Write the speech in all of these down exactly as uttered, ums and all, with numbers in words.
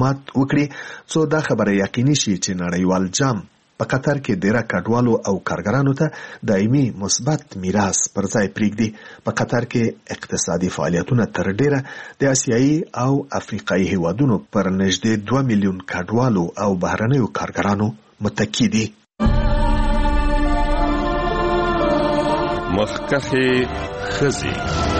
معلومات وکړي څو دا خبره یقیني شي چې نړیوال جام په قطر کې ډیره کډوالو او کارګرانو ته دایمي مثبت میراث پر ځای پرېږدي. په قطر کې اقتصادي فعالیتونه تر ډیره د آسیایي او افریقایي هیوادونو پر نږدې دوه میلیون کډوالو او بهرنیو کارګرانو متکی دي. مخکښې ښځې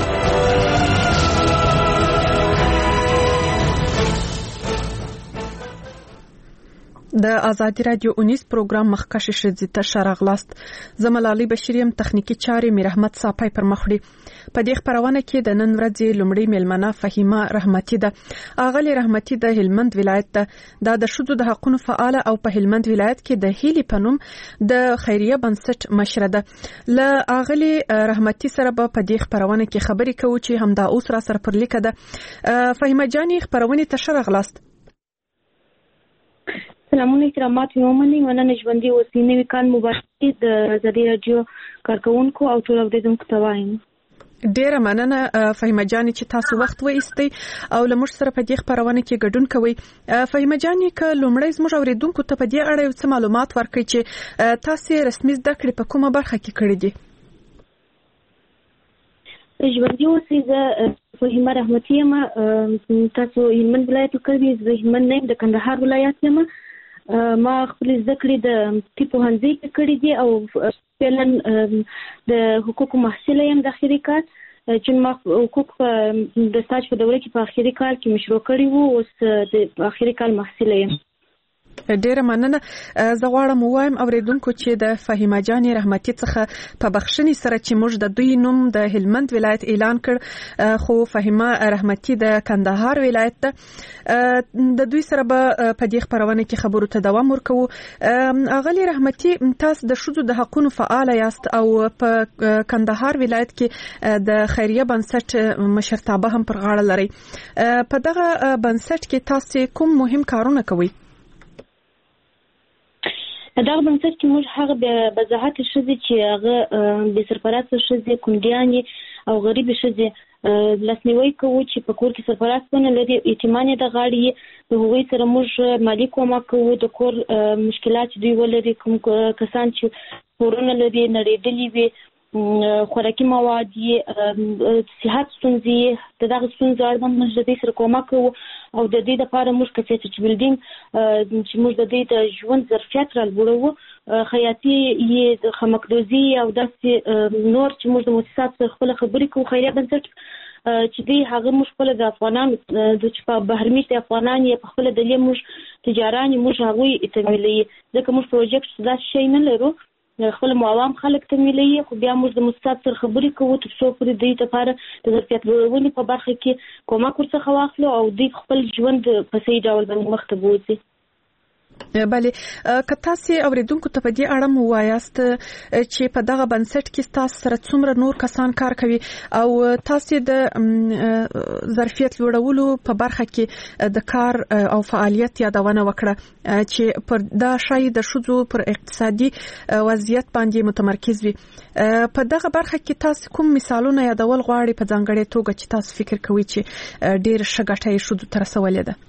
د ازادي رادیو اونیس پروګرام مخکښې ښځې ته ښه راغلاست. زه ملالۍ بشیر یم. تخنیکي چارې میر احمد صافی پر مخ وړي. په دې خپرونه کې د نن ورځې لومړی میلمنه فهیمه رحمتي ده. اغلې رحمتي د هلمند ولایت ده. دا د ښځو د حقوقو فعاله او په هلمند ولایت کې د هیلې په نوم د خیریه بنسټ مشره ده. له اغلې رحمتي سره به په دې خپرونه کې خبرې کوو چې همدا اوس را سره پر لیکه ده. فهیمه جاني خپرونه ته ښه راغلاست. سلامونه اکرامات ومني. مننه ژوندۍ اوسئ. نوی کال مبارک د ازادي رادیو کارکونکو او ټول اوریدونکو ته وایم. ډیره مننه فهیمه جاني چې تاسو وخت وایستئ او لمر سره په دې خبرونه کې ګډون کوئ. فهیمه جاني که لومړی زموږ اوریدونکو ته په دې اړه یو څه معلومات ورکړئ چې تاسو رسمي زده کړې په کومه برخه کې کړې دي. ژوندۍ اوسئ. زه فهیمه رحمتي یم. تاسو هلمند ولایت کې زه هلمند نه یم، د کندهار ولایت یم. ما خپل زده کړې د طب پوهنځي کې کړې دي او فعلا د حقوقو محصله یم د اخري کال چې ما حقوق د سټاج په دوره کې په اخري کال کې مشروع کړی وو. اوس د اخري کال محصله یم. ډیره مننه. زه غواړم ووایم اوریدونکو چې د فهیمه جاني رحمتي څخه په بخښنې سره چې موږ د دوی نوم د هلمند ولایت اعلان کړ، خو فهیمه رحمتي د کندهار ولایت ده. د دوی سره به په دې خبرونه کې خبرو ته دوام ورکوو. اغلی رحمتي، تاسو د ښځو د حقوقو فعال یاست او په کندهار ولایت کې د خیریه بنسټ مشرتابه هم پر غاړه لري. په دغه بنسټ کې تاسو کوم مهم کارونه کوئ؟ دا بنسټ کې موږ هغه د بزاحت ښځې چې هغه د سرپرست ښځې، کونډیانې او غریبې ښځې لاسنیوي کوو چې په کور کې سرپرست ونه لري، یتیمانې د غاړې، د هغوی سره موږ مالي کومک کوو. د کور مشکلات دوی ولري، کوم کسان چې کورونه لري نړېدلي وي، خوراکي مواد یې، صحت ستونزې، د دغه ستونزو اړوند موږ د دې سره کومک کوو او د دې لپاره موږ کیپاسټي بلډینګ چې موږ د دې د ژوند ظرفیت رالوړو، خیاطي یې، د خمکدوزي او داسې نور چې موږ د مؤسسات سره خپل خبرې کوو. خیریه بنسټ چې دی هغه موږ خپل د افغانانو د چې په بهرمي د افغانان یې په خپل دلې موږ تجاران موږ هغوی تمویلوي، ځکه موږ پروجیکټ داسې شی نه لرو، خپل موام خلک تمویلوي، خو بیا موږ د مؤسسات سره خبرې کوو تر څو پورې دوی لپاره د ظرفیت لوړونې په برخه کې کومک ورڅخه واخلو او دوی خپل ژوند په صحیح ډول باندې مخ ته بوځي. بله، که تاسو اوریدونکو ته په دې اړه مو وایاست چې په دغه بنسټ کې تاسو سره څومره نور کسان کار کوي او تاسو د ظرفیت لوړولو په برخه کې د کار او فعالیت یادونه وکړه چې پر دا شای د ښځو پر اقتصادي وضعیت باندې متمرکز وي، په دغه برخه کې تاسو کوم مثالونه یادول غواړئ په ځانګړې توګه چې تاسو فکر کوئ چې ډېر ښه ګټه یې ښځو ته رسولې ده؟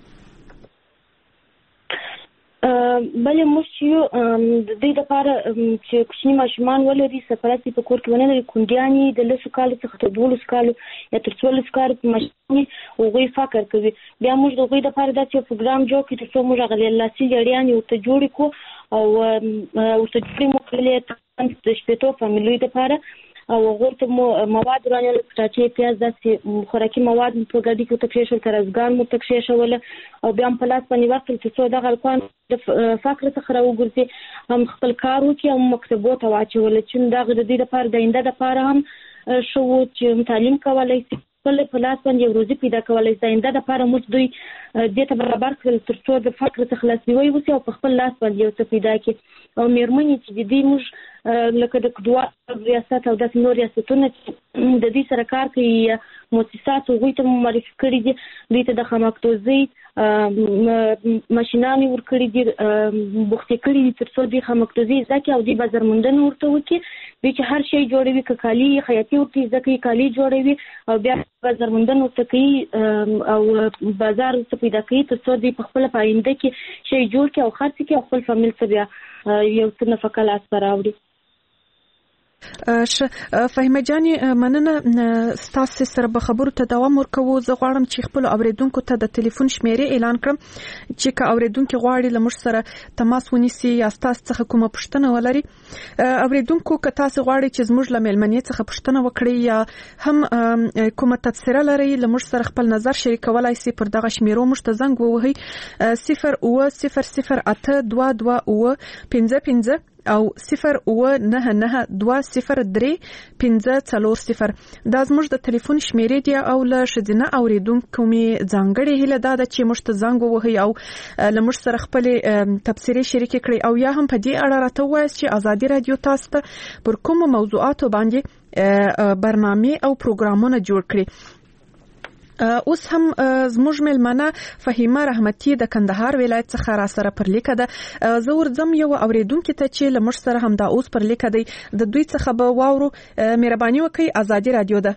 بله، موږ چې د دې لپاره چې کوچني ماشومان ولري، سرپرست په کور کې ونه لري، کونډیانې د لسو کالو څخه تر دولسو کالو یا تر څوارلسو کالو په ماشومانې هغوی فقر کوي، بیا موږ د هغوی لپاره داسې یو پروګرام جوړ کړو تر څو موږ هغه لاسي جریانې ورته جوړې کړو او ورته جوړې مو کړلې د شپېتو فامیلیو لپاره او هغوی ته مو مواد رانیول، کچالو، پیاز، داسې خوراکي مواد مو په ګاډي کې ورته کېښول، ترازګان مو ورته کېښوله او بیا هم په لاس باندې ورکړل تر څو دغه هلکان د فقر څخه راوګرځي، هم خپل کار وکړي او مکتبو ته واچوله چې دغه د دې لپاره د آینده لپاره هم ښه و چې تعلیم کولی شي، خپل په لاس باندې یو روزي پیدا کولی شي. د آینده لپاره موږ دوی دې ته برابر کړل تر څو د فقر څخه لاسنیوی وشي او په خپل لاس باندې یو څه پیدا کړي. او مېرمنې چې د دې موږ لکه د کډوال ریاست او داسې نور ریاستونه چې د دې سره کار کوي مؤسسات هغوی ته مو معرفي کړي دي، دوی ته د خامکدوزۍ ماشینانې ورکړي دي، بوختې کړي دي تر څو دوی خامکدوزي زده کړي او دوی بازار موندنه ورته وکړي. دوی چې هر شی جوړوي، که کالي خیاطي ورته زده کوي، کالي جوړوي او بیا بازار موندنه ورته کوي او بازار ورته پیدا کوي تر څو دوی په خپله په آینده کې شی جوړ کړي او خرڅ کړي او خپل فامیل ته بیا یو څه نفقه لاسته راوړي. ش فهیمه جاني مننه ستاسو سره به خبرو ته دوام ورکوو. زه غواړم چې خپل اوریدونکو ته د ټلیفون شمیرې اعلان کړم چې که اوریدونکو غواړي لمر سره تماس ونیسي یا تاسو څخه کومه پوښتنه ولري. اوریدونکو که تاسو غواړي چې زموږ له مېلمنې څخه پوښتنه وکړي یا هم کومه تبصره لري لمر سره خپل نظر شریکولای شي پر دغه شمیرو موږ ته زنګ ووهي صفر اوه صفر صفر اته دوه دوه اوه پنځه پنځه او صفر اوه نه نه دوه صفر درې پنځه څلور صفر. دا زموږ د ټلیفون شمیرې دي او له ښځینه اوریدونکو مې ځانګړې هیله ده چې موږ ته زنګ ووهي او له موږ سره خپلې تبصرې شریکې کړي او یا هم په دې اړه راته ووایاست چې ازادي رادیو تاسو ته پر کومو موضوعاتو باندې برنامې او پروګرامونه جوړ کړي. اوس هم زموږ مېلمنه فهیمه رحمتي د کندهار ولایت څخه را سره پر لیکه ده. زه ورځم یو اوریدونکو ته چې لمر سره هم دا اوس پر لیکه دی د دوی څخه به واورو. مهرباني وکړئ ازادي رادیو ده.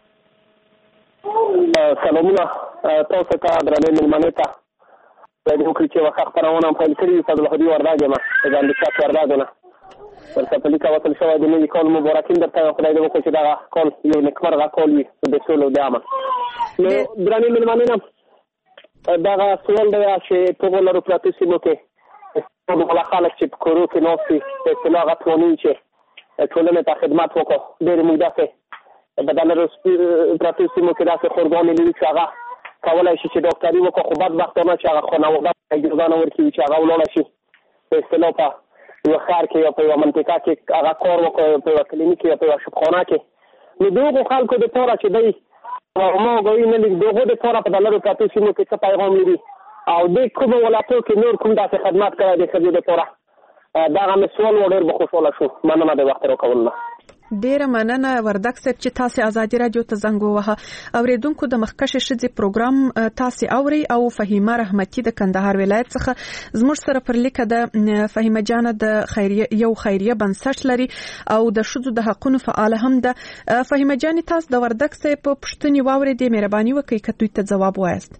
سلامونه تاسو ته درنې مېلمنې ته د وکړي چې وخت خبرونه پیل کړي تاسو له دې ورداګه ما د امریکا ورداګه ورته په لیکه وصل شوی د نوي کال مبارکین درته خدای دې وکړي چې دا کال یو نیکمرغه کال وي د سولو د عامه. نو درنې مېلمنې دغه سوال دی چې په ولرو پراتو سیمو کې ټول خلک چې په کورو کې ناستي په اصطلاح غوښتنې چې ټولنې ته خدمت وکړو ډېرې موږ داسې په دلرو پراتو سیمو کې داسې خورګانې لري چې هغه کولی شي چې ډاکټري وکړو خو بدبختانه چې هغه خانواده اجازه نه ورکوي چې هغه ولاړه شي په اصطلاح په یو ښار کې یا په یوه منطقه کې هغه کار وکړو په یوه کلینیک کې یا په یوه شپخانه کې. نو د هغو خلکو دپاره چې دی ما غوی نه لیک د هغو دپاره په دلرو پراتو سیمو کې څه پیغام لري او د کومو ولایتو کې نور کوم داسې خدمات کړی د ښځې دپاره دغه مې سوال و ډېر به خوشحاله شو. مننه د وخت راکولو نه. ډیره مننه وردک صاحب چې تاسو ازادي رادیو ته زنګ ووهه. اوریدونکو د مخکشه ښځې پروګرام تاسو اوري او فهیمه رحمتي د کندهار ولایت څخه زموږ سره پر لیکه د فهیمه جان د خیریه یو خیریه بنسټ لري او د ښځو د حقوقو فعال هم ده. فهیمه جان تاسو د وردک صاحب په پښتني واوري د مهرباني وکړئ که دوی ته جواب وایست.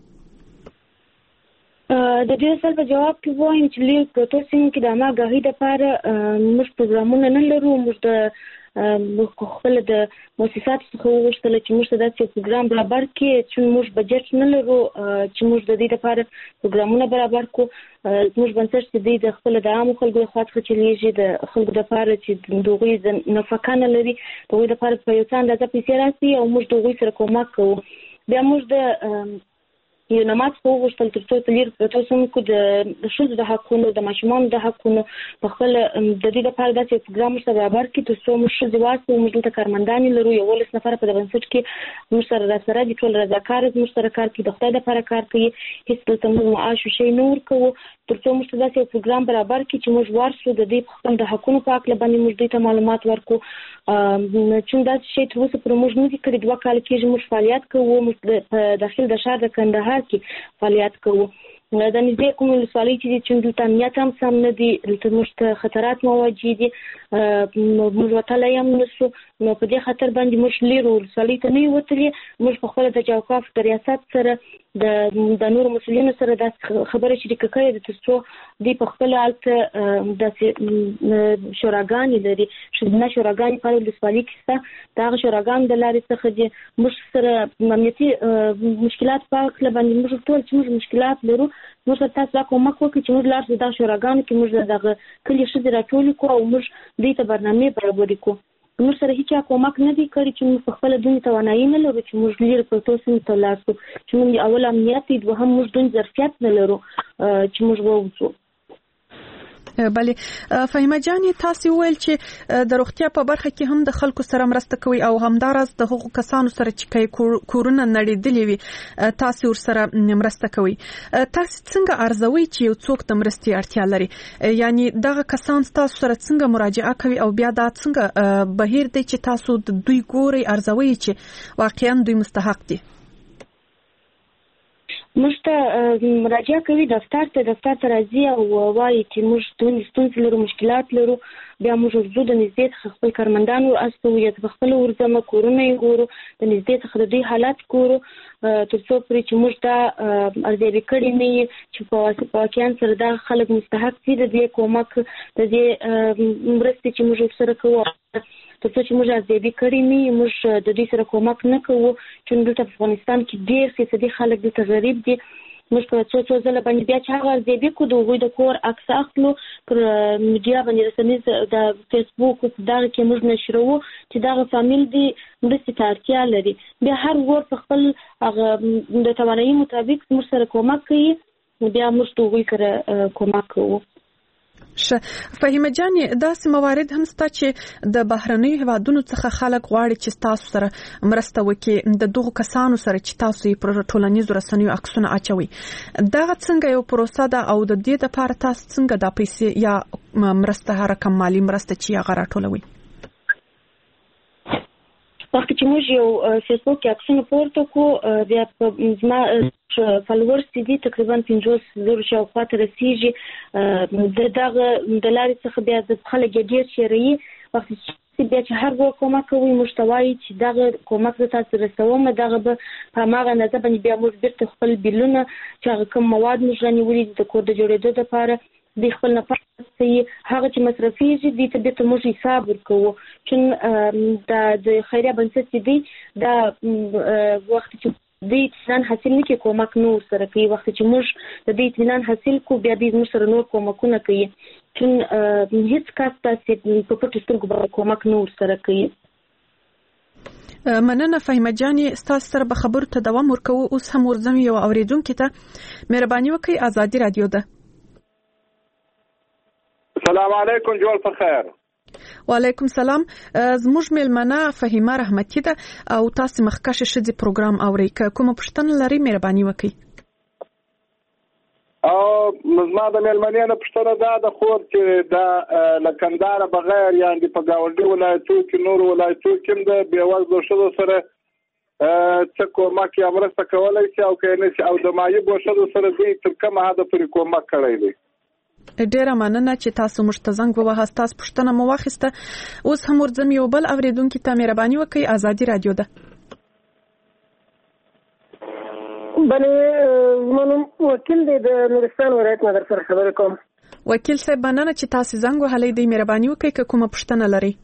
د دې سوال په جواب کې وایم چې لیر پروتو سیمو کې د اماګاهي لپاره موږ پروګرامونه نه لرو. موږ د خپل د مؤسسات څخه وغوښتل چې موږ ته داسې پروګرام برابر کړي چې موږ بجټ نه لرو چې موږ د دې لپاره پروګرامونه برابر کړو. موږ بنسټ چې دی د خپل د عامو خلکو لخوا څخه چلیږي د خلکو لپاره چې د هغوی د نفقه نه لري د هغوی لپاره په یو څه اندازه پیسې راسي او موږ د هغوی سره کومک کوو. بیا موږ د یو نماز په وغوښتل تر څو په لیر پروتو سیمو کې د ښځو د حقونو د ماشومانو د حقونو په خپل د دې لپاره داسې پروګرام ورسره برابر کړي تر څو موږ ښځې واستو. موږ دلته کارمندانې لرو یولس نفره په دې بنسټ کې موږ سره راسره دي ټول رضاکاره موږ سره کار کوي د خدای لپاره کار کوي هېڅ دلته موږ معاش شی نه ورکوو تر څو موږ ته داسې پروګرام برابر کړي چې موږ ورسو د دې خپل د حقونو په هکله باندې موږ دوی ته معلومات ورکړو. چې داسې شی تر اوسه پورې موږ نه دي کړي. دوه کاله کېږي موږ فعالیت کوو. موږ په داخل د ښار د کندهار کې فعالیت کوو. د نږدې کوم ولسوالۍ چې دي چې دلته امنیت هم سم نه دي دلته موږ ته خطرات مواجه دي موږ وتلی هم نشو. نو په دې خطر باندې موږ لیرو ولسوالۍ ته نه یو وتلي. موږ په خپله د جوقاف د ریاست سره د د نورو مسؤلینو سره داسې خبره شریکه کړې ده تر څو دوی په خپله هلته داسې شوراګانې لري ښځینه شوراګانې په هر ولسوالۍ کې شته. د هغه شوراګانو د لارې څخه دي موږ سره امنیتي مشکلات په هکله باندې موږ ټول چې موږ مشکلات لرو موږ سره تاسو دا کومک وکړي چې موږ لاړ شو دغه شوراګانو کې موږ دغه کلي ښځې راټولې کړو او موږ دوی ته برنامې برابرې کړو. موږ سره هیچا کومک نه دی کړی چې موږ په خپله دومره توانایي نه لرو چې موږ لرې پروتو سیمو ته لاړ شو چې موږ اول امنیت دی دوهم موږ دومره ظرفیت نه لرو چې موږ ووځو. بله فهیمه جان تاسو ویل چې د روغتیا په برخه کې هم د خلکو سره مرسته کوي او همدارس د هغو کسانو سره چې کورونه نړیدلې وي تاسو ور سره مرسته کوي. تاسو څنګه ارزوي چې یو څوک د مرستې اړتیا لري یعنی دغه کسان تاسو سره څنګه مراجعه کوي او بیا دا څنګه بهیر دی چې تاسو د دوی ګوري ارزوي چې واقعا دوی مستحق دي؟ موږ ته مراجعه کوي دفتر ته دفتر ته راځي او وایي چې موږ ستونزې ستونزې لرو مشکلات لرو بیا موږ ورځو د نږدې څخه خپل کارمندان ور استوو یا په خپل ورځمه کورونه یې ګورو د نږدې څخه د دوی حالات ګورو تر څو پورې چې موږ دا ارزیابي کړې نه وي چې په واقعا سره دا خلک مستحق دي د دې کومک د دې مرستې چې موږ ورسره کوو تر څو چې موږ ارزیابي کړې نه وي موږ د دوی سره کومک نه کوو چې دلته په افغانستان کې ډېر فیصدي خلک دلته غریب دي موږ په څو څو ځله باندې بیا چې هغه ارزیابي کوو د هغوی د کور عکس اخلو پر میډیا باندې رسنیز د فیسبوک دغه کې موږ نشروو چې دغه فامیل دي مرستې ته اړتیا لري بیا هر ور په خپل هغه د توانایي مطابق موږ سره کومک کوي بیا موږ د هغوی سره کومک کوو. ش فهیمه جان داسې موارد هم ستا چې د بهرنیو هیوادونو څخه خلک غواړي چې تاسو سره مرسته وکړي د دغو کسانو سره چې تاسو یې پر ټولنیزو رسنیو عکسونه اچوي دغه څنګه یو پروسه ده او د دې لپاره تاسو څنګه د پیسې یا مرسته رقم مالی مرسته چې هغه راټولوي؟ وخت چې موږ یو فیسبوک کې عکسونه پورته کوو بیا په زما فالوورز دي تقریبا پنځوس زره شاوخوا ته رسیږي د دغه د لارې څخه بیا د خلک ډېر شریي وخت چې بیا چې هر وخت کومک کوي موږ ته وایي چې دغه کومک زه تاسو رسوم دغه به په هماغه اندازه باندې بیا موږ بیرته خپل بیلونه چې هغه کوم مواد موږ رانیولي د کور د جوړېدو لپاره د خپل نفر سي هغه چې مصرفيږي د دې ته موږ حساب ورکوو چې د خیریه بنسټ دي دا وخت چې د اطمینان حاصل نه کې کومک نور سره کوي وخت چې موږ د دې اطمینان حاصل کو بیا د موږ سره نور کومکونه کوي چې هیڅ کس تاسو په پټو سترګو باندې کومک نور سره کوي. مننه فهیمه جان ستاسو سره به خبرو ته دوام ورکوو اوس هم ورځم یو اوریدونکو ته مهرباني وکړئ ازادي رادیو ده. السلام علیکم جوړ په خیر. وعلیکم سلام زموږ مېلمنه فهیمه رحمتي ده او تاسو مخکشه شدي پروګرام اوري کومه پوښتنه لري مهرباني وکړئ. او مزما د مېلمنې نه پوښتنه ده د خور چې د لکندار بغیر یعنی په گاونډي ولایتو کې نور ولایتو کې د بیوزلو شذو سره څه کومک یا مرسته کولای شي او کنه او د مایب شذو سره دوی تر کومه حد پورې کومک کړی دی. ډیره مننه چې تاسو موږ ته زنګ ووهه تاسو پوښتنه مو واخیسته اوس هم ورځم یو بل اوریدونکو ته مهرباني وکړئ ازادي رادیو ده. بلې منم وکیل دی د نورستان ولایت نه در سره خبرې کوم. وکیل صاحب مننه چې تاسو زنګ وهلی دی مهرباني وکړئ که کومه پوښتنه لرئ.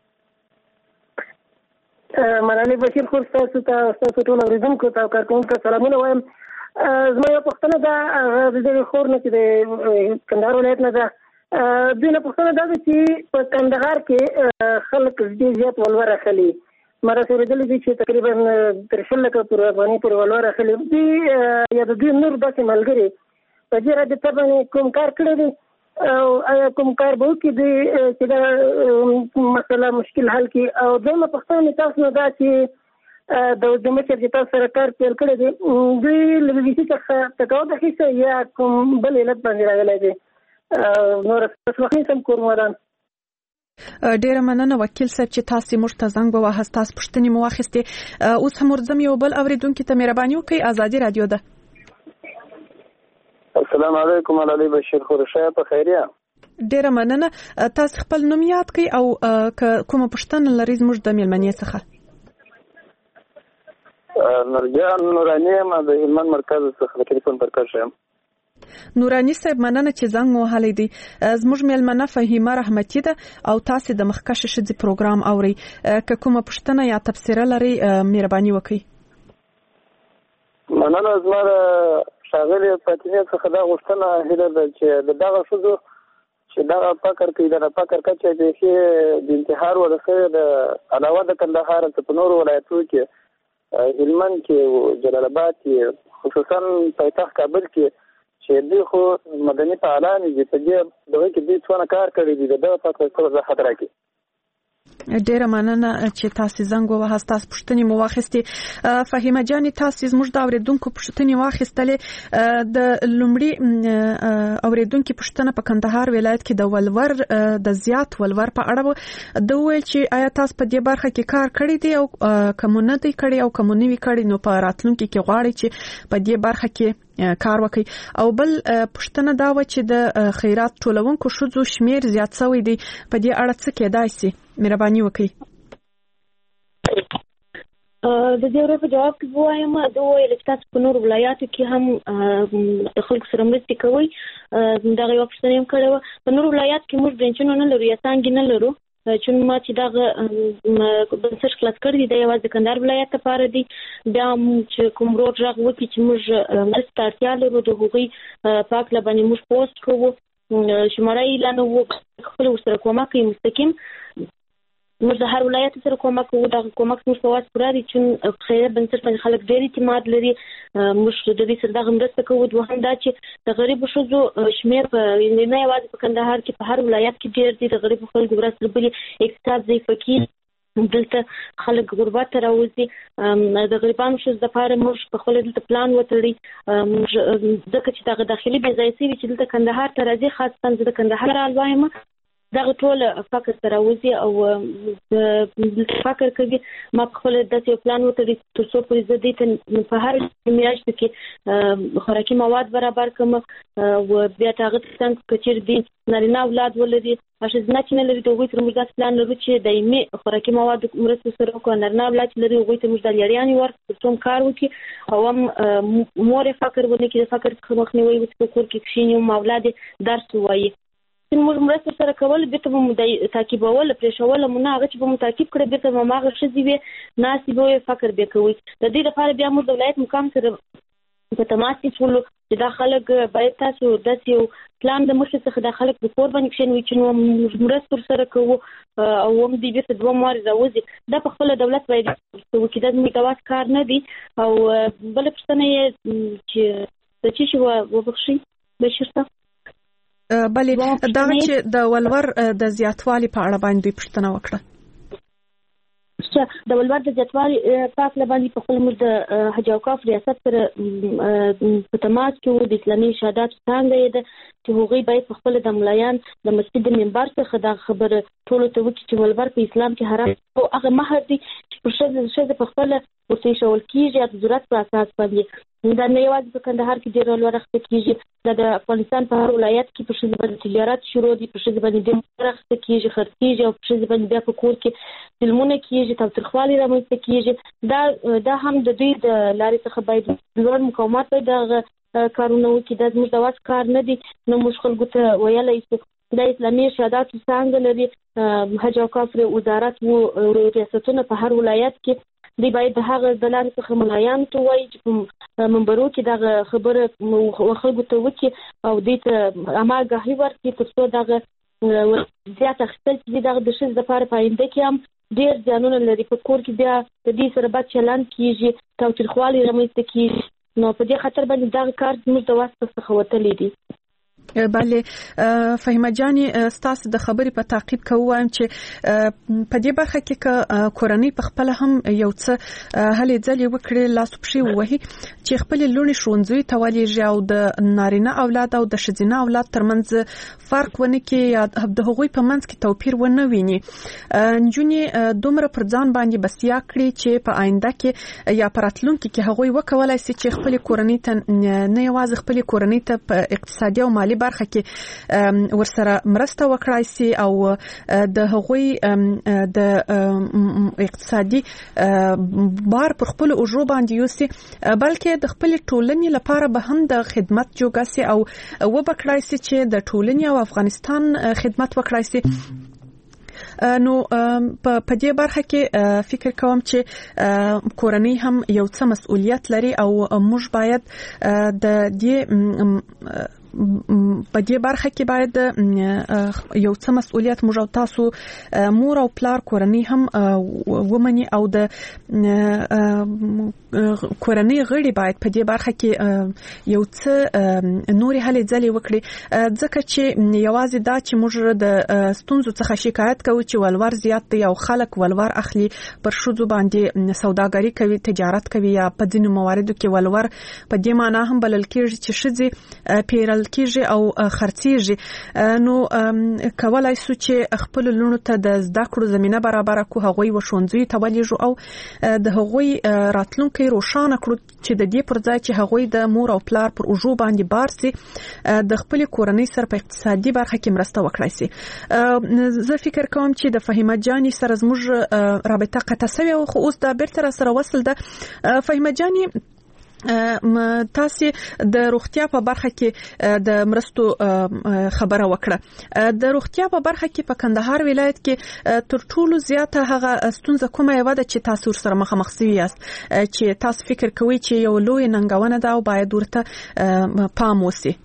ملالۍ بشیر خور ستاسو ته ستاسو ټول اوریدونکو ته او کارکوونکو ته سلامونه وایم. زما یو پوښتنه ده د دې خور نه چې د کندهار ولایت نه ده دوی نه پوښتنه ده چې په کندهار کې خلک ډېر زیات ولور اخلي ما رسېدلي دي چې تقریبا تر شل لکه پورې افغانۍ پورې ولور اخلي دوی یا د دوی نور داسې ملګري په دې رابطه باندې کوم کار کړی دی او آیا کوم کار به وکړي دوی چې دا مسله مشکل حل کړي او دویمه پوښتنه مې تاسو نه ده چې د د مشر چې تاسو سره کار پیل کړی دی دوی له بي بي سي څخه تقاعد اخیستی یا کوم بل علت باندې راغلی دی نور تاسو وخت هم کوم ودان. ډیره مننه وکیل صاحب چې تاسو موږ ته زنګ ووهه تاسو پوښتنې مو واخیستې اوس هم ورځم یو بل اوریدونکو ته مهرباني وکړئ ازادي رادیو ده. السلام علیکم علي بشیر خورشه په خیریه. ډیره مننه تاسو خپل نوم یاد کړئ او کومه پوښتنه لرئ زموږ د مېلمنې څخه. نورجان نورانی ما د هلمند مرکز څخه ټلیفون پر کار شم. نورانی صاحب مننه چې زنګ وهلی دی زموږ مېلمنه فهیمه رحمتي ده او تاسو د مخکشه شدي پروګرام اوري که کومه پوښتنه یا تبصره لرئ مهرباني وکړئ. مننه زما شاغلي فاطمه څخه دا غوښتنه هیله ده چې د دغه شذو چې دغه فکر کوي د فکر کچه د شي د انتحار ورسره د علاوه د کندهار په نور ولایتو کې هلمند کې جلال آباد کې خصوصا پایتخت کابل کې چې دوی خو مدني فعالان دي په دې دغه کې دوی څونه کار کړی دي دغه فکر څه وضاحت راکړي. ډیره مننه چې تاسو زنګ ووهاست. تاسو پوښتنې مو واخیستې. فهیمه جان، تاسو زموږ د اوریدونکو پوښتنې واخیستلې. د لومړي اوریدونکو پوښتنه په کندهار ولایت کې د ولور د زیات ولور په اړه د ویل چې آیا تاسو په دې برخه کې کار کړی دی او کوم نه دی کړی او کوم نه وی کړی، نو په راتلونکي کې غواړي چې په دې برخه کې کار وکړي. او بل پوښتنه دا و چې د خیرات ټولونکو ښځو شمیر زیات شوی دی، په دې اړه څه کېدای شي؟ مهرباني وکړئ. د دې ورو په جواب کې وایم دا ویل چې تاسو په نور ولایاتو کې هم د خلکو سره مرسته کوي. دا یو پوښتنه هم کړې. په نور ولایات کې موږ برنچونه نه لرو یا څنګه نه لرو، چې ما چې دا بنسټ خلاص کړی دی یوازې د کندهار ولایت لپاره دی. بیا چې کوم روډ راغ وکړي چې موږ مرسته اړتیا لرو، د هغوی پاک لبانې موږ پوسټ کوو، شماره یې اعلان وو، خپل ورسره کومک کوي مستقیم. موږ د هر ولایت سره کومک کوو، دا کومک موږ په واس پوره دي چې خیریه بنسټ باندې خلک ډېر اعتماد لري. موږ د دې سره دغه مرسته کوو. دوهم دا چې د غریبو ښځو شمیر په نه یوازې په کندهار کې، په هر ولایت کې ډېر دي. د غریبو خلکو ورسره بلې اقتصاد ضعیف کېږي، دلته خلک غربت ته راوځي. د غریبانو ښځو لپاره موږ په خپله دلته پلان وتړی، ځکه چې دغه داخلي بې ځایه شوي چې دلته کندهار ته راځي، خاصتا زه د کندهار حال وایم، دغه ټول فقر سره راوځي او فقر کوي. ما په خپل داسې یو پلان وتړی تر څو پورې زه دې ته په هر میاشت کې خوراکي مواد برابر کړم. او بیا هغه څنګه کچیر دي نارینه اولاد ولري، ښځینه چې نه لري، د هغوی سره موږ داسې پلان لرو چې دایمي خوراکي مواد مرسته سره وکړو. نارینه اولاد چې لري هغوی ته موږ د لیاریانې ورکړو تر څو کار وکړي او هم مور فقر ونه کړي، د فقر څخه مخنیوی وکړي، په کور کې کښېني او اولاد درس ووایي. موږ مرسته سره کول، بیرته به مو تعقیبول، پرېښول مو نه، هغه چې به مو تعقیب کړی بیرته به هماغه ښځې وې ناستې به وې، فقر به کوي. د دې لپاره بیا موږ د ولایت مقام سره په تماس کې شولو چې دا خلک باید تاسو داسې یو پلان د مخې څخه دا خلک په کور باندې کښېنوي چې نو موږ مرسته ورسره کوو او هم دوی بیرته دوه وارې راوځي. دا په خپله دولت باید وکړي، دا زموږ د واس کار نه دی. او بله پوښتنه یې چې د څه شي وبخښئ بشیر صاحب؟ بلې دا چې د ولور د زیاتوالي په اړه باندې دوی پوښتنه وکړه. د ولور د زیاتوالي په اړه باندې په خپل موږ د حج اوقاف ریاست سره په تماس کې وو. د اسلامي شهادت څانګه یې ده چې هغوی باید په خپل د ملایان د مسجد د منبر څخه دا خبره ټولو ته وکړي چې ولور په اسلام کې حرام او هغه مهر دی چې په ښځه په خپله ورته ایښول کېږي د ضرورت په اساس باندې. دا نه یوازې په کندهار کې ډېر ولور اخیستل کېږي، دا د افغانستان په هر ولایت کې په ښځې باندې تجارت شروع دي، په ښځې باندې ډېر ولور اخیستل کېږي، خرڅېږي او په ښځې باندې بیا په کور کې فلمونه کېږي، تاوتریخوالی رامنځته کېږي. دا دا هم د دوی د لارې څخه باید لوړ مقاومت باید دغه کارونه وکړي. دا زموږ د واس کار نه دی، نو موږ خلکو ته ویلی شو. دا اسلامي ارشاداتو څانګه لري، حج اوقاف وزارت و ریاستونه په هر ولایت کې، دوی باید د هغه د لارې څخه ملایانو ته ووایي چې په منبرو کې دغه خبره خلکو ته وکړي او دوی ته اماګاهي ورکړي تر څو دغه زیات اخیستل چې دغه د ښځې لپاره په آینده کې هم ډېر زیانونه لري. په کور کې بیا د دې سره بد چلند کېږي، تاوتریخوالی رامنځته کېږي. نو په دې خاطر باندې دغه کار زموږ د واس څخه وتلی دی. بله فهیمه جانې، ستاسو د خبرې په تعقیب کې وایم چې په دې برخه کې که کورنۍ په خپل هم یو څه هلې ځلې وکړي، لاس پښې ووهي چې خپل لوڼې ښوونځیو ته ولېږي او د نارینه اولاد او د ښځینه اولاد ترمنځ فرق ونه کړي یا د هغوی په منځ کې توپیر ونه ویني، نجونې دومره پر ځان باندې بسیا کړي چې په آینده کې یا په راتلونکي کې هغوی وکولای شي چې خپل کورنۍ ته نه یوازې خپل کورنۍ ته په اقتصادي او مالي برخه کې ورسره مرسته وکړای شي او د هغوی د اقتصادي بار پر خپل اوجو باندې یوسي، بلکې د خپل ټولنې لپاره به هم د خدمت جوګه شي او وبکړای شي چې د ټولنې او افغانستان خدمت وکړای شي. نو په دې برخه کې فکر کوم چې کورنۍ هم یو څه مسؤلیت لري او موږ باید د دې په دې برخه کې باید یو څه مسؤلیت موږ او تاسو مور او پلار کورنۍ هم ومني او د کورنۍ غړي باید په دې برخه کې یو څه نوري هلې ځلې وکړي ځکه چې یوازې دا چې موږ د ستونزو څخه شکایت کوو چې ولور زیات دی او خلک ولور اخلي پر شذو باندې سوداګري کوي تجارت کوي یا په ځینو مواردو کې ولور په دې معنی هم بلل کېږي چې شذې پیرل کېږي او خرڅېږي نو کولای شو چې خپل لونو ته د زده کړو زمينه برابر کو هغوی و ښوونځي ته ولېږو او د هغوی راتلونکي روښانه کړو چې د دې پر ځای چې هغوی د مور او پلار پر اوجو باندې بارسي د خپل کورنۍ سره په اقتصادي برخه کې مرسته وکړای شي زه فکر کوم چې د فهیمه جاني سره زموږ رابطه قطع شوی او خو اوس دا بیرته سره وصل ده فهیمه جاني تاسو د روغتیا په برخه کې د مرستو خبره وکړه د روغتیا په برخه کې په کندهار ولایت کې تر ټولو زیاته هغه ستونزه کومه یو ده چې تاسو سره مخامخ شوي یاست چې تاسو فکر کوئ چې یو لوی ننګونه ده او باید ورته پام وشي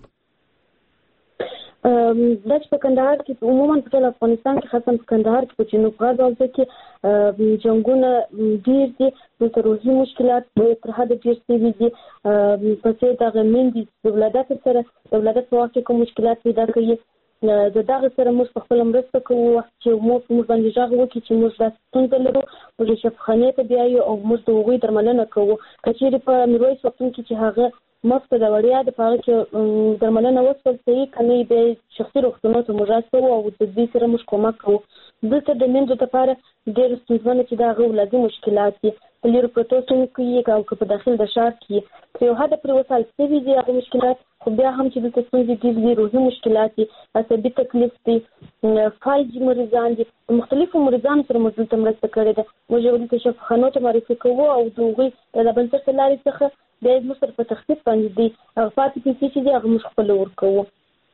دا چې په کندهار کې عموما په ټول افغانستان کې خاصه په کندهار کې په جنوب غرب حوزه کې جنگونه ډیر دي د روحي مشکلات تر حد ډیر شوي دي په څیر دغه مندي د ولادت سره د ولادت په وخت کې کوم مشکلات پیدا کوي د دغه سره موږ په خپل مرسته کوو چې موږ موږ باندې ژغ وکړي چې موږ د ستونزې لرو موږ شفاخانه ته بیایو او موږ د هغوی درملنه کوو کچېرې په میرویس وختون کې چې هغه مفت د وړیا د پاره کې درملنه وسول صحیح کني به شخصي روغتونو ته مجازو او د دې سره موږ کومک کوو دلته د منځو لپاره ډېر ستونزمن چې دا غوړلازي مشکلات دي په لیر پروتوسونو کې او په داخل د شهر کې په هغه پر وسایل سوي دي هغه مشکلات خو بیا هم چې د ستونزې دي روحي مشکلات دي عصبي تکلیف دي فالج مریضان دي مختلفو مریضانو سره موږ دلته مرسته کړې ده موږ ولې شفاخانو ته معرفي کوو او دوی د بنسټ لارې څخه د مصر په تخصیص باندې دي او فاتې پیسې چې دي هغه موږ خپل ورکوو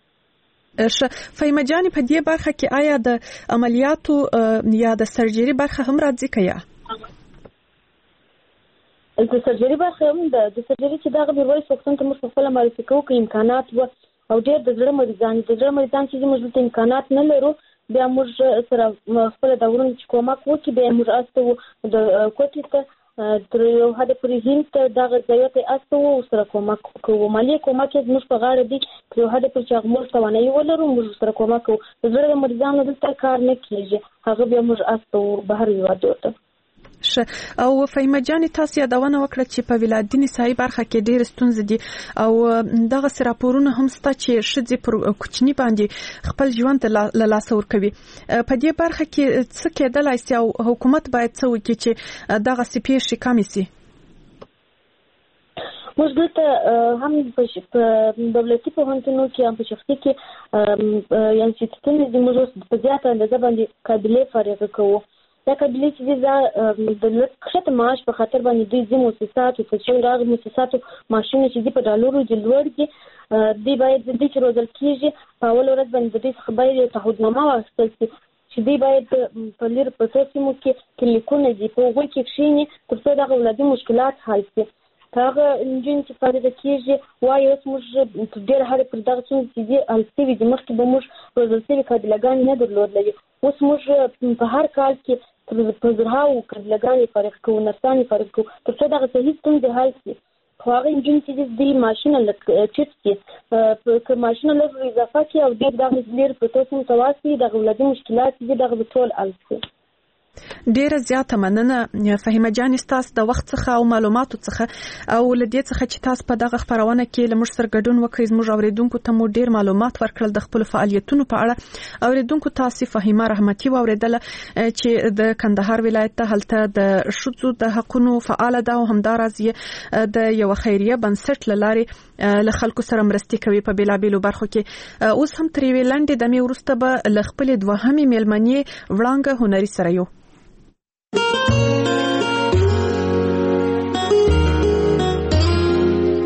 فهیمه جاني په دې برخه کې آیا د عملیاتو یا د سرجري برخه هم راځي کیا د سرجري برخه هم د سرجري چې دغه میرویس وختون ته موږ خپل معرفي کوو کې امکانات و او ډېر د زړه مریضان د زړه مریضان چې موږ ته امکانات نه لرو بیا موږ سره خپل دورونه چې کومک وکړي بیا موږ استو د کوټې ته تر یو حد پورې هند دغه ځای ته استو سره کومک کوو مالی کومک یې موږ په غاړه دي تر یو حد پورې چې موږ توانایي ولرو موږ سره کومک کوو د زړه مریضانو دلته کار نه کیږي هغه بیا موږ استو بهر یوادو ته ش او فهیمه جاني تاسو یادونه وکړه چې په ولادت نسایي برخه کې ډېر ستونزې دي او دغه راپورونه هم ستا چې شذې پر کوچنی باندې خپل ژوند له لاس ورکوي په دې برخه کې څه کېدلای شي او حکومت باید څه وکړي چې دغه سپېښې کمې شي موږ دلته هم په دولتي پوهنتونو کې هم په شخصي کې یعنې چې ستونزې موږ په زیاته اندازه باندې قابلې فارغ کوو دا قبلي چې دا د لکه معاش په خاطر باندې دوی ځینې مؤسساتو ته چې راغلي مؤسساتو معاشونه چې دي په ډالرو دي لوړ دي دوی باید د دې چې روزل کېږي په اول ورځ باندې د دې څخه باید یو تعهدنامه واخیستل شي چې دوی باید په لیر په څو سیمو کې کلینیکونه دي په هغوی کې کښېني تر څو دغه ولادي مشکلات حل شي هغه نجونې چې فارغه کېږي وایي اوس موږ ډېر هرې پر دغه څومره چې دي حل شوي دي مخکې به موږ روزل شوي قابلهګانې نه درلودلې اوس موږ په هر کال کې په زرهاو قابلهګانې فارغ کوو نرسانې فارغ کوو تر څو دغه صحیح ستونزې حل شي خو هغه نجونې چې دي ماشینه لږ ټیټ شي که ماشینه لږ اضافه کړي او ډېر دغه لرې پرتو سیمو ته واستوي دغه ولادي مشکلات چې دي دغه به ټول حل شي ډیره زیاته مننه فهیمه جاني تاسو د وخت څخه او معلوماتو څخه او لدې څخه چې تاسو په دغه خبرونه کې لمر سره ګډون وکړئ زموږ اوریدونکو ته مو ډیر معلومات ورکړل د خپل فعالیتونو په اړه اوریدونکو تاسو فهیمه رحمتي واوریدل چې د کندهار ولایت ته هلته د شذو د حقونو فعال ده او همدارازي د یو خیریه بنسټ لاري له خلکو سره مرستې کوي په بیلابیلو برخو کې اوس هم تری ویلند د می ورسته به ل خپل دوهمې ملمنې وړاندې هنري سره یو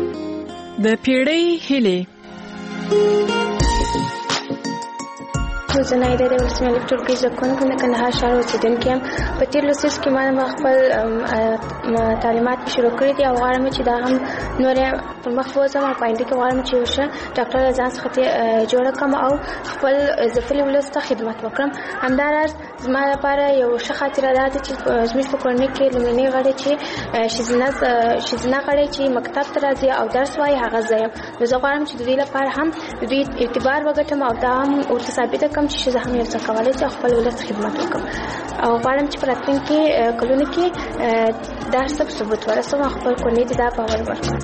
د پیړۍ هلي زه نایده د ولسمشر ټولګي زده کوونکې د کندهار ښار اوسېدونکې یم. په تېر لوست کې ما خپل تعلیمات شروع کړي دي او غواړم چې دا هم نورې پر مخ بوځم او په آینده کې غواړم چې یو ښه ډاکټر له ځان څخه جوړه کړم او خپل ځپلي ولس ته خدمت وکړم. همداراز زما لپاره یو ښه خاطره دا ده چې زموږ په کورنۍ کې لومړنۍ غړی چې ښځینه ښځینه غړی چې مکتب ته راځي او درس وایي هغه زه یم. نو زه غواړم چې د دوی لپاره هم د دوی اعتبار وګټم او دا هم ورته ثابته کړم چې ښځه هم یو څه کولی شي او خپل ولس خدمت وکړم. او غواړم چې په راتلونکي کلونو کې دا څه په ثبوت ورسوم او خپل کورنۍ ته دا باور ورکړم.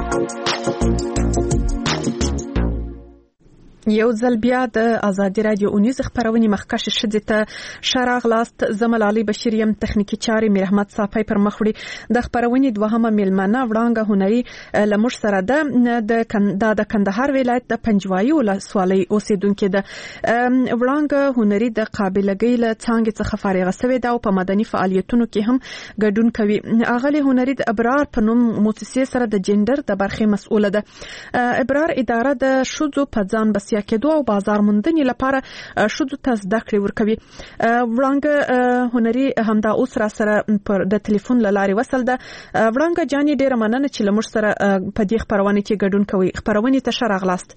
یو ځل بیا د ازادي رادیو اونیز خبرونه مخکښ شدې ته شراغلاست زمل علي بشیر یم تخنیکی چاري میر احمد صافی پر مخوړي د خبرونه دوهمه میلمنه وړانګه هنري لمش سره د د کندهار ولایت د پنجوایي ولسوالۍ اوسیدونکو د وړانګه هنري د قابلګۍ له څنګه څخه فارغه شوې ده او په مدني فعالیتونو کې هم ګډون کوي. اغلی هنري د ابرار په نوم مؤسسې سره د جندر د برخې مسؤله ده. ابرار اداره د شذو په ځان بس یا کېدو او بازار موندنې لپاره شذو ته زده کړې ورکوي. وړانګه هنري همدا اوس را سره پر د ټلیفون له لارې وصل ده. وړانګه جاني ډېره مننه چې له موږ سره په دې خبرونه کې ګډون کوي. خبرونه ته ښه راغلاست.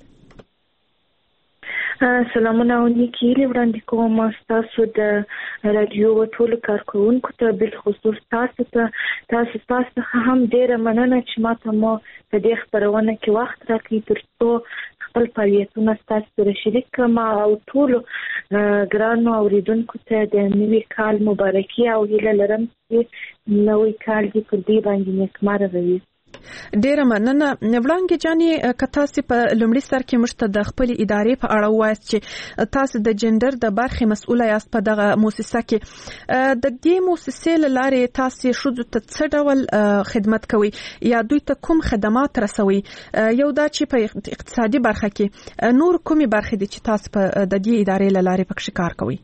سلامونه او نیکی وړاندې کوم تاسو د رادیو ټول کارکونکو ته بل خصوص تاسو ته تاسو تاسو هم ډېره مننه چې ماته مو په دې خبرونه کې وخت راکړی ترڅو خپل فعالیتونه تاسو سره شریک کړم او ټول ګرانو اوریدونکو ته د نوي کال مبارکي او هیله لرم چې نوی کال دې په دې باندې نیکمرغه وي. ډیره مننه وړانګه جاني کتاسي په لومړي سر کې مشته د خپل ادارې په اړه وایي چې تاسو د جندر د برخې مسؤله یاست په دغه مؤسسه کې. د دې مؤسسې لاره تاسو شذو ته څه ډول خدمت کوي یا دوی ته کوم خدمات رسوي؟ یو دا چې په اقتصادي برخه کې نور کومي برخې دي چې تاسو په د دې ادارې لاره پکې کار کوي؟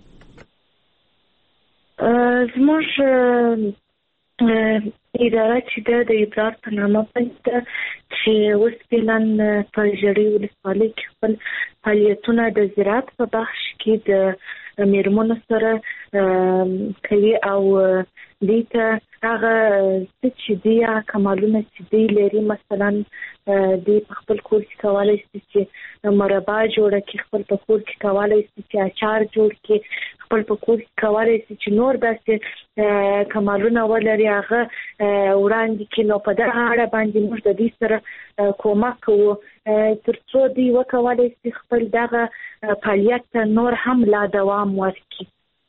زموږ اداره چې ده د ابرار په نامه ده چې اوس فعلاً په ژړۍ ولسوالۍ کې خپل فعالیتونه د زراعت په بخش کې د میرمنو سره کوي او دې ته هغه څه چې دي هغه کمالونه چې دي لري. مثلا دې په خپل کور کې کولی شي چې مربا جوړه کړي، خپل په کور کې کولی شي چې اچار جوړ کړي، خپل په کور کې کولی شي چې نور داسې کمالونه ولري هغه وړاندې کړي. نو په دغه اړه باندې موږ د دې سره کومک کوو ترڅو دوی وکولی شي خپل دغه فعالیت ته نور هم لا دوام ورکړي.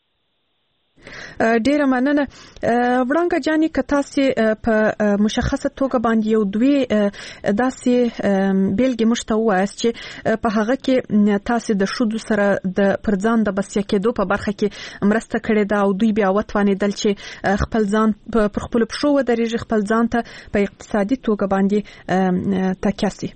ډیره مننه وړانګه جاني کتاسي په مشخصه توګه باندې یو دوی داسې بیلګې مشتوایست چې په هغه کې تاسو د شذو سره د پرځان د بسیا کېدو په برخه کې مرسته کړې ده او دوی بیا وتوانېدل چې خپل ځان پر خپل پښو ودرېږي، خپل ځان ته په اقتصادي توګه باندې تکیاسي.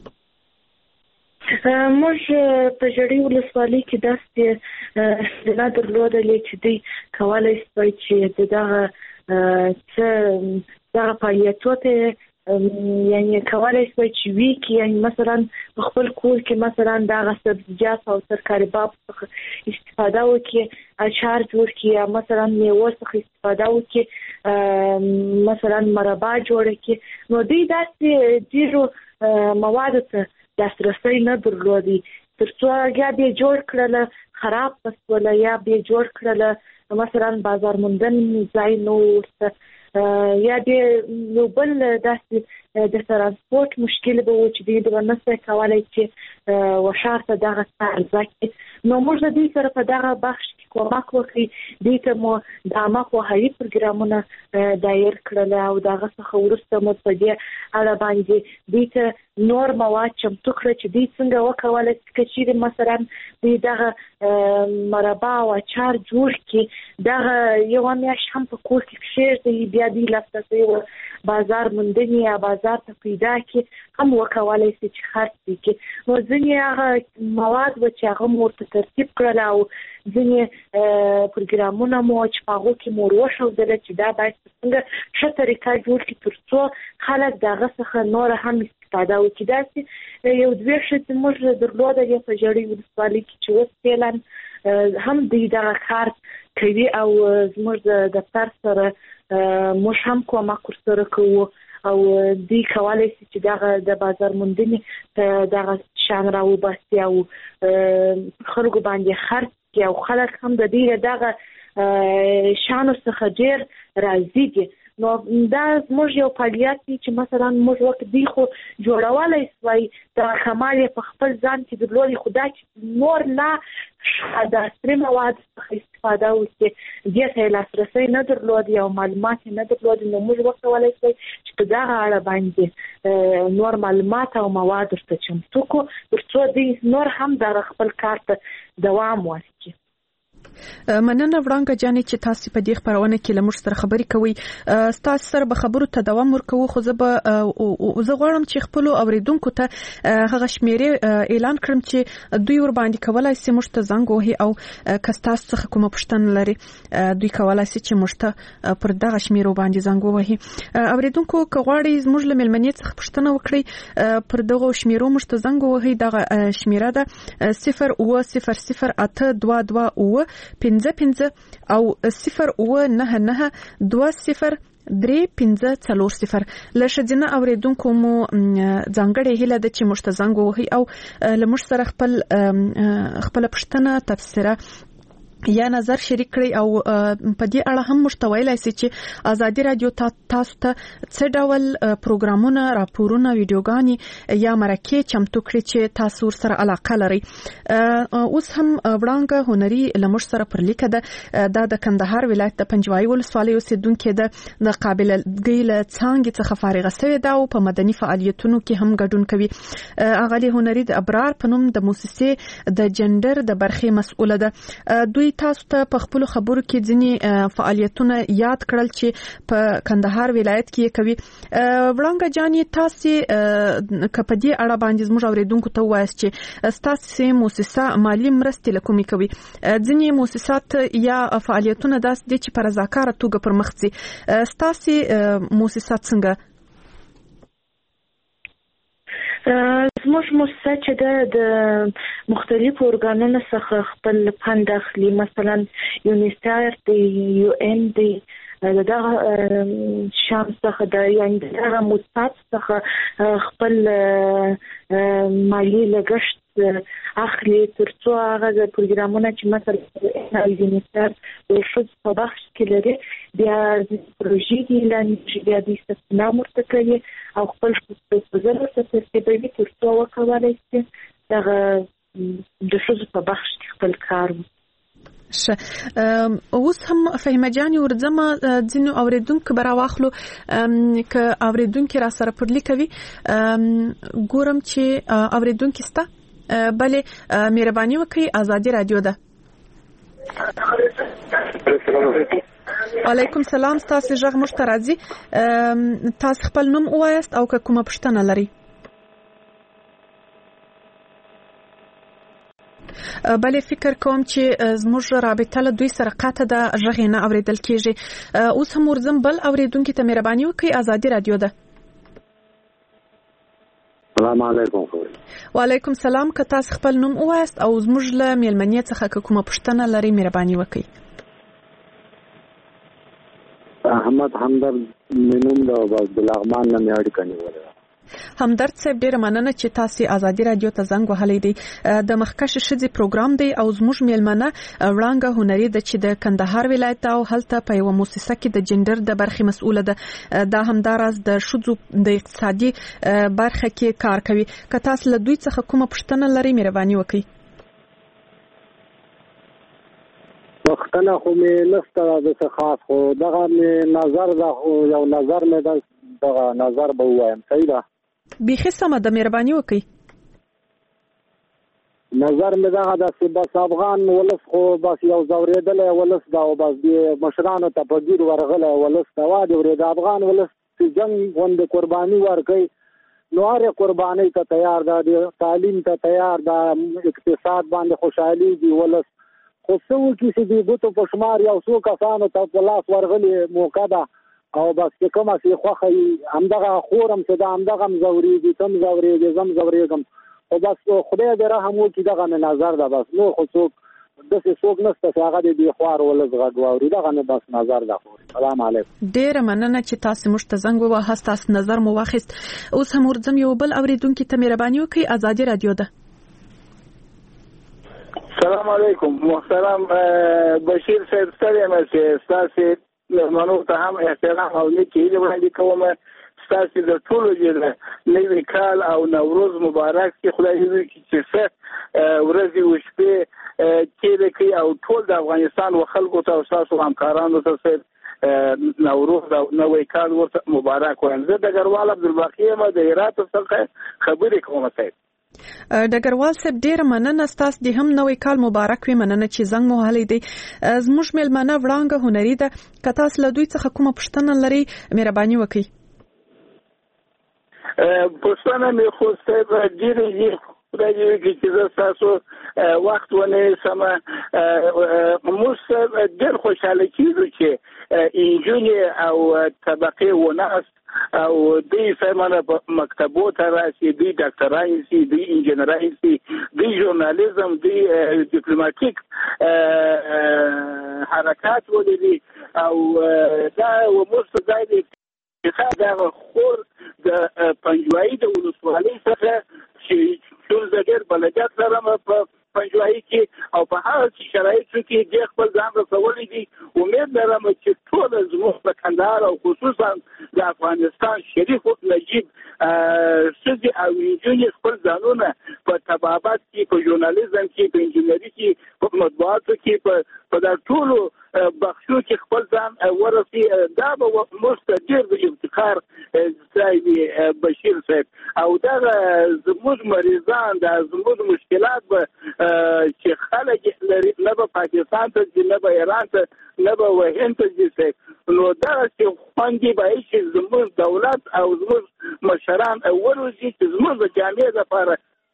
موږ په ژړۍ ولسوالۍ کې داسې نه درلودلې چې دوی کولی شي چې دغه څه دغه فعالیتونه ته یعنی کولی شي چې وي کې یعنی مثلا په خپل کور کې مثلا دغه سبزیجات او ترکاري باب څخه استفاده وکړي، اچار جوړ کړي یا مثلا میوه څخه استفاده وکړي، مثلا مربا جوړ کړي. نو دوی داسې ډېرو موادو ته دسترسی نه درلودي ترڅو یا به جوړ کړل خراب پسوله یا به جوړ کړل مثلا بازار موندن ځای نو یا به یو بل داسې د ترانسپورت مشکل به و چې دوی نشي کولی چې وشار ته دغه ارزه کړي. نو موږ د دې سره په دغه بخش کې کومک وکړي. دې ته مو د عامه پوهاوي پروګرامونه دایر کړل او دغه څخه وروسته مو په دې اړه باندې دې ته نور مواد چمتو کړل چې دې څنګه وکولای شي چې مثلا دې دغه مربا او اچار جوړ کړي، دغه یو میاشت هم په کور کې کښېږدي، بیا دې لاسته بازار موندنې یا بازار ته پیدا کړي هم وکولای شي چې خرڅ کړي. نو ځینې هغه مواد و چې هغه مو ورته ترتیب کړل او ځینې پروګرامونه مو چې په هغو کې مو وښودله چې دا باید څنګه ښه طریقه جوړ کړي ترڅو خلک د هغه څخه نور هم استفاده وکړي. داسې یو دوه ښځې موږ درلوده په ژړۍ ولسوالۍ کې چې اوس فعلا هم دوی دغه کار کوي او زموږ د دفتر سره موږ هم کومک ورسره کوو او دوی کولی شي چې دغه د بازار موندنې دغه شان راوباسي او خلکو باندې خرڅ کړي او خلک هم د دې دغه شانو څخه ډېر راضي دي. نو دا زموږ یو فعالیت دی چې مثلا موږ وخت دی خو جوړولی سوی د کمال په خپل ځان کې درلودي، خو دا چې نور نه د عصري موادو څخه استفاده وکړي دې ته یې لاسرسی نه درلودي او معلومات یې نه درلودي، نو موږ وکولی سوی چې په دغه اړه باندې نور معلومات او مواد ورته چمتو کړو تر څو دوی نور هم دغه خپل کار ته دوام ورکړي. مننه وړانګه جانې چې تاسو په دې خبرونه کې له موږ سره خبرې کوي. تاسو سره به خبرو ته دوام ورکوو، خو زه به زه غواړم چې خپل اوریدونکو ته هغه شمیرې اعلان کړم چې دوی ور باندې کولای شي موږ ته زنګ وهي او که تاسو څخه کومه پوښتنه لري دوی کولای شي چې موږ ته پر دغه شمیرو باندې زنګ وهي. اوریدونکو که غواړي زموږ له ملمنې څخه پوښتنه وکړي پر دغه شمیرو موږ ته زنګ وهي. دغه شمیره ده صفر اوه صفر صفر اته دوه دوه اوه پنځه پنځه او صفر اوه نهه نهه دوه صفر درې پنځه څلور صفر. له ښځینه اوریدونکو مو ځانګړې هیله ده چې موږ ته زنګ ووهي او له موږ سره خپل خپله پوښتنه تبصره یا نظر شریک کړئ او په دې اړه هم موږ ته ویلای شئ چې ازادي رادیو تاسو ته څه ډول پروګرامونه، راپورونه، ویډیوګانې یا مرکې چمتو کړي چې تاسو سره علاقه لرئ. اوس هم وړانګه هنري له موږ سره پر لیکه ده. دا د کندهار ولایت د پنجوایي ولسوالۍ اوسېدونکې ده، د قابلګۍ له څانګې څخه فارغه شوې ده او په مدني فعالیتونو کې هم ګډون کوي. اغلې هنري د ابرار په نوم د موسسې د جندر د برخې مسؤله ده. دوی تاسو ته په خپل خبرو کې ځینې فعالیتونه یاد کړل چې په کندهار ولایت کې کوي. وړانګه جانې تاسو که په دې اړه باندې زموږ اوریدونکو ته وایاست چې تاسو موسسه مالی مرستې له کومې کوي؟ ځینې موسسات یا فعالیتونه داسې دي چې په رضاکاره توګه پر مخ ځي. تاسو موسسات څنګه؟ زموږ موسسه چې ده د مختلفو ارګانونو څخه خپل فند اخلي، مثلا یونیسر دی، یو ان دی، دغه شام څخه د یعنې دغه موسسات څخه خپل مالي لګښت اخلي تر څو هغه د پروګرامونه چې مثلا یونیسر د ښځو په بخش کې لري بیا پروژې دي اعلانېږي، بیا دوی استخدام ورته کوي او خپل پروپوزل ورته ترتیبوي تر څو وکولی شي دغه د ښځو په بخش کې خپل کار ښه. اوس هم فهیمه جانې ورځمه ځینو اوریدونکو به راواخلو که اوریدونکي را سره پر لیکوي. ګورم چې اوریدونکي سته. بلې مهرباني وکړئ، ازادي رادیو ده. وعلیکم سلام، ستاسو غږ موږ ته راځي. تاسو خپل نوم ووایاست او که کومه پوښتنه لرئ. بلې فکر کوم چې زموږ رابطه له دوی سره قطع ده، غږ یې نه اورېدل کېږي. اوس هم ورځم بل اوریدونکي ته مهرباني وکړئ، ازادي رادیو ده. السلام علیکم. وعلیکم سلام. که تاسو خپل نوم ووایاست او زموږ له مېلمنې څخه که کومه پوښتنه لرئ مهرباني وکړئ. احمد همدرد مې نوم ده او د لغمان نه مې اړیکه نیولې ده. همدرد صاحب ډیره مننه چې تاسو ازادي رادیو ته زنګ وهلی دی. د مخکښ ښځې پروګرام دی او زموږ میلمنه وړانګه هنري ده چې د کندهار ولایت او هلته په یو مؤسسه کې د جندر د برخې مسؤله ده. دا همداراز د ښځو د اقتصادي برخه کې کار کوي. که تاسو له دوی څخه کومه پوښتنه لرئ مهرباني وکړئ. پوښتنه خو مې نشته د څه خاص، خو دغه مې نظر ده، خو یو نظر مې ده، دغه نظر به ووایم. صحیح ده؟ بیخي سمه ده، مهرباني وکړئ. نظر مې دغه ده چې بس افغان ولس خو بس یو ځورېدلی ولس ده او بس دې مشرانو ته په ګیر ورغلی ولس ته وا دې ورېده. افغان ولس چې جنګ غوندې قرباني ورکوي نو هرې قربانۍ ته تیار ده، تعلیم ته تیار ده، اقتصاد باندې خوشحالېږي ولس. خو څه وکړي چې د ګوتو په شمار یو څو کسانو ته په لاس ورغلې موقع ده او بس چې کومه سي خوخه همدغه خورم چې دا همدغه مزوريږي تم زوريږي زم زوريږم او بس خدای دې رحم وکړي دغه نظر ده بس نو خو څوک دغه څوک نشته چې هغه دې خوار ولز غږوري دغه نه بس نظر ده. سلام علیکم. ډیر مننه چې تاسو مشت زنګ ووهاست، تاسو نظر مو واخیست. اوس هم ورځم یو بل اوریدونکو ته مهرباني وکړئ. ازادي رادیو ده. سلام علیکم محترم بشیر صاحب، ستړی یم چې تاسو مېلمنو ته هم احترام او نیکي وړاندې کوم. تاسو د ټولو جره نوی کال او نوروز مبارک چې خدای دې وکړي چې څه ورځې وشپې کېده کوي او ټول د افغانستان و خلکو ته او تاسو همکارانو ته نوروز او نوی کال ورته مبارک وایم. زه ډګروال عبدالباقي یم د هرات څخه خبرې کوم. صاحب ډګروال صاحب ډیر مننه، ستاسو د هم نوې کال مبارک وي. مننه چې زنګ مو هلي دی. زموږ مېلمانه وړانګه هنري ده، که تاسو له دوی څخه کومه پوښتنه لرئ مهرباني وکړئ. پوښتنه مې خو صاحب ډېرې دي، خدای دې وکړي چې زه ستاسو وخت ونه سمه. موږ ډېر خوشحاله کېږو چې انجونې او طبقې وناست او دوی سمانه په مکتبو ته راشي، دوی ډاکټران شي، دوی انجینران شي، دوی ژورنالیزم، دوی ډیپلوماټیک حرکات ولري او دا وموږ ځای دی چې دا خور د پنجوایي د ولسوالۍ څخه چې ټول زګر بلدیات لرم په پنجوایي کې او په هغه شرایطو کې د خپل ځان رسولي دي. امید لرم چې ټول زموږ په کندهار او خصوصا د افغانستان شریف نجیب ښځې او نجونې خپل ځانونه په طبابت کې، په ژورنالیزم کې، په انجینري کې، په مطبوعاتو کې، په دا ټولو بخشو کې خپل ځان ورسي. دا به موږ ته ډېر د افتخار ځای وي بشیر صاحب. او دا زموږ مریضان، دا زموږ مشکلات به چې خلک لري نه به پاکستان ته ځي، نه به ایران ته، نه به هند ته ځي صاحب. نو دا چې خوندي به چې زموږ دولت او زموږ مشران ورسي چې زموږ د جامعې لپاره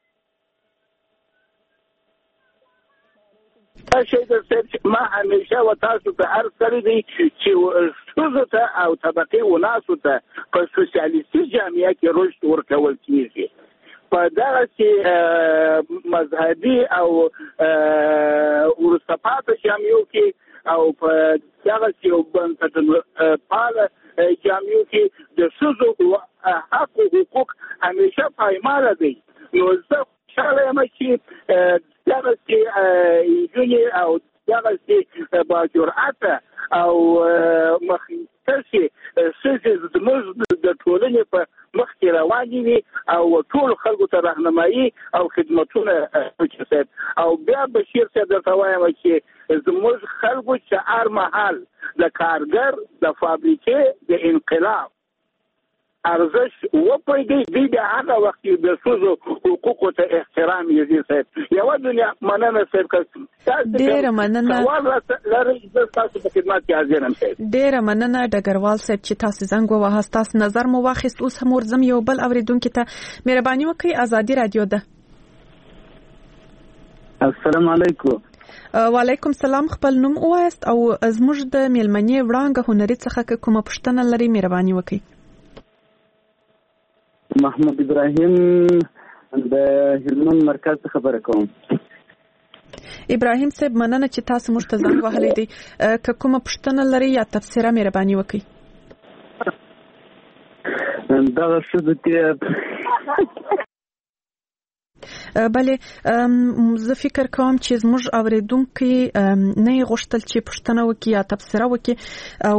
شي د صاحب. ما همیشه و تاسو ته عرض کړی دی چې ښځو ته او طبقې وناسو ته په سوسیالیستي جامعه کې رشد ورکول کېږي. په دغه چې مذهبي او وروسته پاتې جامعو کې او په دغه چې بنسټپاله جامعو کې د ښځو حق او حقوق همیشه پایماله دی. نو زه خوشحاله یم چې دغه چې نجونې او دغه چې باجرأته او مخکښې ښځې زموږ د ټولنې په مخ کې روانې وي او ټول خلکو ته راهنمایي او خدمتونه وکړي. او بیا بشیر صاحب درته وایم چې زموږ خلکو چې هر مهال د کارګر د فابریکې د انقلاب ارزش وپوهېږي، دوی بیا هغه وخت کې د ښځو حقوقو ته احترام یې صاحب. یوه دنیا مننه صاحب. ډېره مننه، تاسو په خدمت کې حاضر یم صاحب. ډېره مننه ډګروال صاحب چې تاسو زنګ ووهاست، تاسو نظر مو واخیست. اوس هم ورځم یو بل اورېدونکي ته مهرباني وکړئ. ازادي رادیو ده. السلام علیکم. وعلیکم سلام. خپل نوم ووایاست او زموږ د مېلمنې وړانګه هنري څخه که کومه پوښتنه لرئ مهرباني وکړئ. محمد ابراهیم د هلمند مرکز څخه خبره کوم. ابراهیم صاحب مننه چې تاسو موږ ته زنګ وهلی دی. که کومه پوښتنه لرئ یا تبصره مهرباني وکړئ. دغه ښځو کې بله زه فکر کوم چې زموږ اوریدونکي نه یې غوښتل چې پوښتنه وکړي یا تبصره وکړي او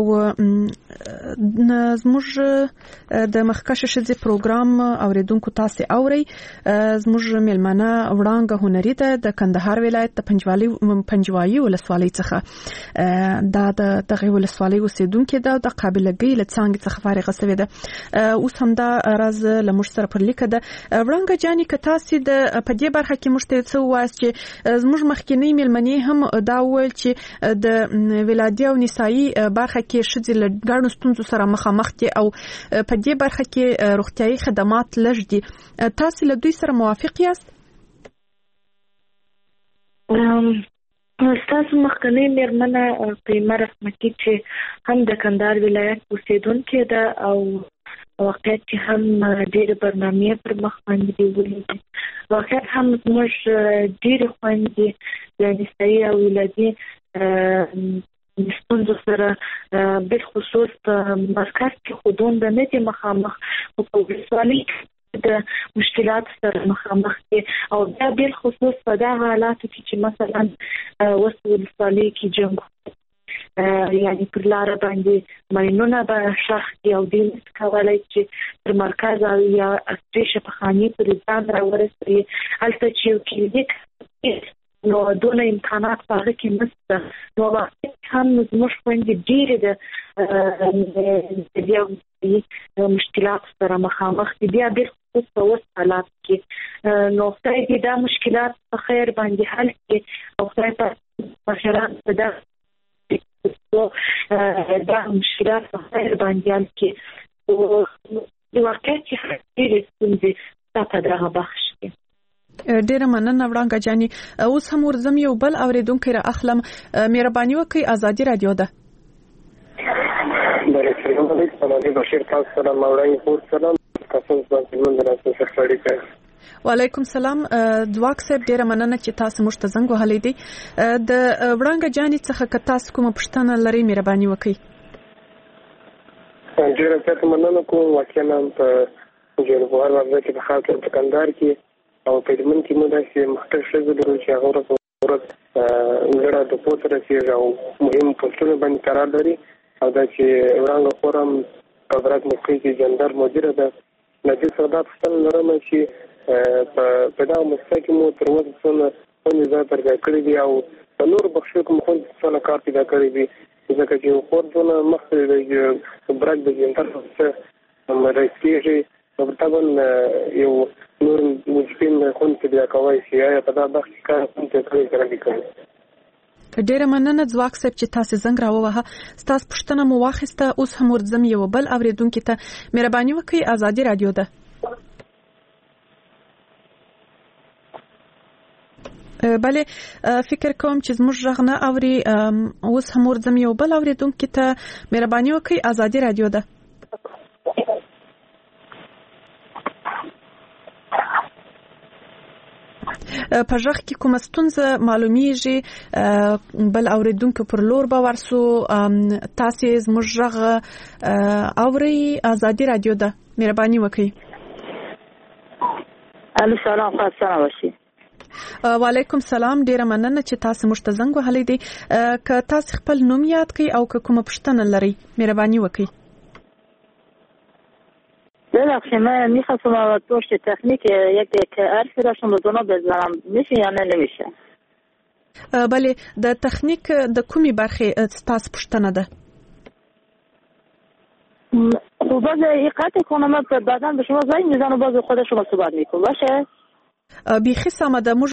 زموږ د مخکښې ښځې پروګرام اوریدونکو تاسې اورئ. زموږ مېلمانه وړانګه هنري ده د کندهار ولایت د پنجوایي ولسوالۍ څخه. دا د دغې ولسوالۍ اوسېدونکې ده او د قابلګۍ له څانګې څخه فارغه شوې ده. اوس همدا راز له موږ سره پر لیکه ده. وړانګه جانې که تاسې د په دې برخه کې موږ ته څه ووایاست چې زموږ مخکینی مېلمنې هم دا وویل چې د ولادي او نسایي برخه کې ښځې له ګڼو ستونزو سره مخامخ دي او په دې برخه کې روغتیايي خدمات لږ دي. تاسو له دوی سره موافق یاست؟ ستاسو مخکنۍ مېرمنه قیمه رحمتي چې هم د کندهار ولایت اوسېدونکې ده او واقعیت چې هم ډېرې برنامې پر مخ باندې ولیدې. واقعیت هم زموږ ډېرې خویندې د نسایي او ولادي ستونزو سره بالخصوص په مرکز کې خو دومره نه دي مخامخ، خو په ولسوالۍ د مشکلات سره مخامخ دي او بیا بالخصوص په دغه حالاتو کې چې مثلا اوس ولسوالۍ کې جنګ یعنې پر لاره باندې ماینونه به ښخ دي او دوی نشي کولی چې تر مرکز او یا عصري شفاخانې پورې ځان راورسوي. هلته چې یو کلینیک نو دونه امکانات په هغه کې نشته. نو واقعیت هم زموږ خویندې ډېرې د مشکلات سره مخامخ دي، بیا بالخصوص په اوس حالات کې. نو خدای دې دا مشکلات په خیر باندې حل کړي او خدای په خیرات په دغه دا مشکلات په خیر باندې حل کړي. واقعیت چې ډېرې ستونزې ستا په دغه بخش کې. ډیره مننه وړانګه جانې. اوس هم ورځم یو بل اوریدونکی را اخلم. مهرباني وکړئ، ازادي رادیو ده. السلام علیکم. سلام بشیر تاسو سره مولوی پور سلام تاسو باندې من دراسته شخړې کوي. وعلیکم سلام. دواک صاحب ډیره مننه چې تاسو موږ ته زنګ وهلی دی. د وړانګه جانې څخه که تاسو کومه پوښتنه لرئ مهرباني وکړئ. ډیره زیاته مننه کوم. واقعا په جلبوهر وضع کې په خاص په کندهار کې او په هلمند کې موږ داسې مختلف ښځې لرو چې هغه ورځ ورځ زړه د پوسته رسېږي او مهم پوسټونه باندې قرار لري او دا چې وړانګه خور هم په برات موسقي کې جندر مدیره ده. له دې څخه دا پوښتنه لرم چې په دغه موسقه کې مو تر اوسه څونه خوندې ځای پیدا کړي دي او په نورو بخشو کې مو خوندې څونه کار پیدا کړی دي، ځکه چې خور دونه مخکې د برات د جندر څخه رئیس کېږي او طبعا یو نور مجبین خوند پیدا کوي چې آیا په دا بخش کار خوند کوي که نه دي کوي. ډیره مننه ځواک صاحب چې تاسو زنګ راووهه. ستاسو پوښتنه مو واخیسته. اوس هم ورځم یو بل اوریدونکي ته. مهرباني وکړئ، ازادي رادیو ده. بله فکر کوم چې زموږ غږ نه اوري. اوس هم ورځم یو بل اوریدونکي ته. مهرباني وکړئ، ازادي رادیو ده. په ژغ کې کومه ستونزه معلومیږي بل اوریدونکو پر لور به ورسو. تاسو زموږ ژغ اورئ. ازادي رادیو ده. مهرباني وکړئ. الو سلام. سلام وشي. وعلیکم سلام. ډیره مننه چې تاسو موږ ته زنګ وهلی دی. که تاسو خپل نوم یاد کړئ او که کومه پوښتنه لرئ مهرباني وکړئ. ببخشید من میخواستم پشت تکنیک یک حرفی را شما دونا بزنم، میشه یا نه نمیشه؟ بله د تکنیک د کومې برخې ستاسو پوښتنه ده؟ خب باز قطع کنم بعدا به شما زنگ میزنم باز خود شما صحبت میکنم باشه؟ بیخي سمه ده. موږ